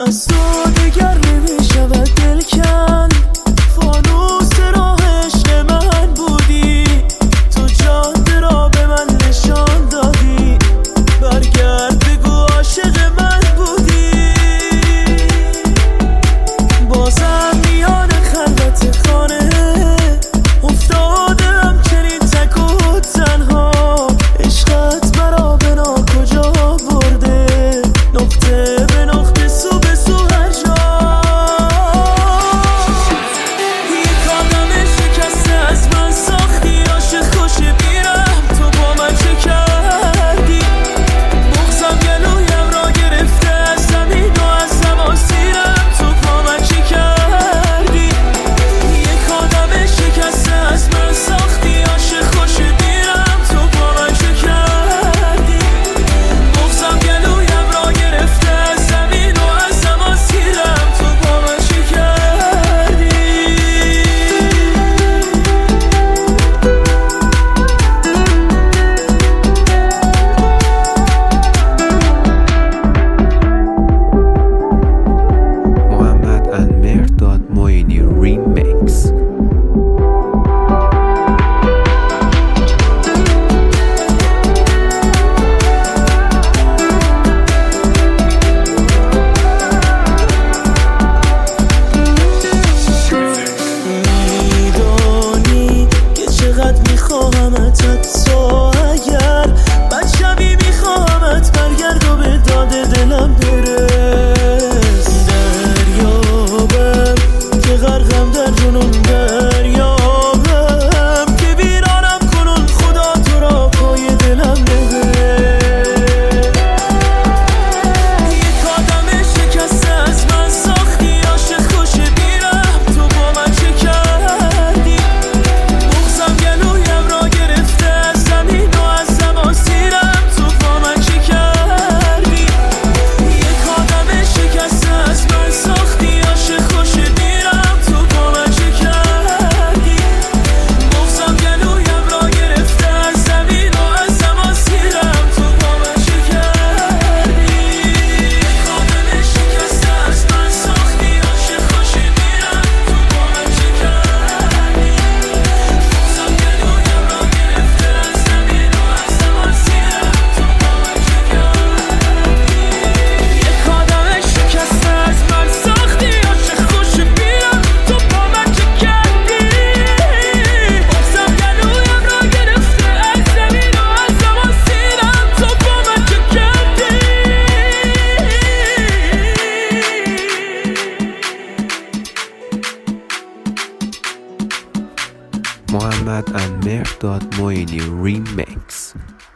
از تو دیگر نمیشود دل کن. فانوس راه عشق من بودی، تو جاده را به من نشان دادی. برگرد بگو عاشق من بودی. بازم میان خلوت خانه افتادم چنین تک و تنها. عشقت مرا به ناکجا برده، نقطه به نقطه، سو به سو هر جا. یک آدم شکسته از من ساختی، عاشق خوش بیرم تو با من چه کردی. بغضم گلویم را گرفته، از زمین و از هوا سیرم تو با من چه کردی. یک آدم شکسته از من ساختی، عاشق خوش بیرم تو با من چه کردی. بغضم گلویم را گرفته، از زمین و از هوا سیرم تو با من چه کردی. محمد and مهرداد معینی ریمیکس. میدانی که چقدر میخواهمت، حتی اگر بد شبی میخواهمت. برگرد و به داد دلم برس. دریابم که غرقم در جنون، دریابم که ویرانم کنون. خدا تو را پای دلم نبر. یک آدم شکسته از من ساختی، عاشق خوش بیرم تو با من چه کردی. بغضم گلویم را گرفته، از زمین و از هوا سیرم تو با من چه کردی. یک آدم شکسته از من ساختی، عاشق خوش بیرم تو با من چه کردی. بغضم گلویم را گرفته، از زمین و از هوا سیرم تو با من چه کردی. یک آدم شکسته از من ساختی، عاشق خوش بیرم تو با من چه کردی. بغضم گلویم را گرفته، از زمین و از هوا سیرم تو با من چه کردی. یک آدم شکسته از من ساختی، عاشق خوش بیرم تو با من چه کردی. بغضم گلویم را گرفته، از زمین و از هوا سیرم تو با من چه کردی. محمد and مهرداد معینی ریمیکس.